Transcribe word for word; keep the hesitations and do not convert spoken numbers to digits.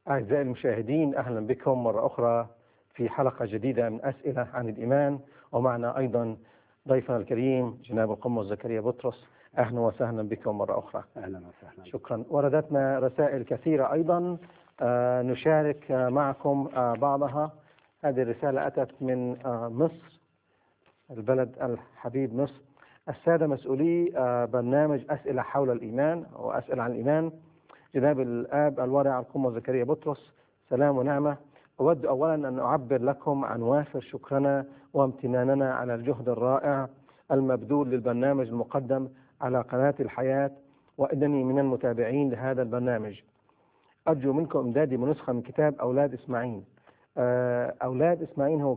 أعزائي المشاهدين، أهلا بكم مرة أخرى في حلقة جديدة من أسئلة عن الإيمان، ومعنا أيضا ضيفنا الكريم جناب القمص زكريا بطرس. أهلا وسهلا بكم مرة أخرى. أهلا وسهلا. شكرا. وردتنا رسائل كثيرة أيضا آه نشارك آه معكم آه بعضها. هذه الرسالة أتت من آه مصر، البلد الحبيب مصر. السادة مسؤولي آه برنامج أسئلة حول الإيمان وأسئلة عن الإيمان، جناب الآب الورع القمص زكريا بطرس، سلام ونعمة. أود أولا أن أعبر لكم عن وافر شكرنا وامتناننا على الجهد الرائع المبذول للبرنامج المقدم على قناة الحياة، وإنني من المتابعين لهذا البرنامج. أرجو منكم إمدادي بنسخة من كتاب أولاد إسماعيل. أولاد إسماعيل هو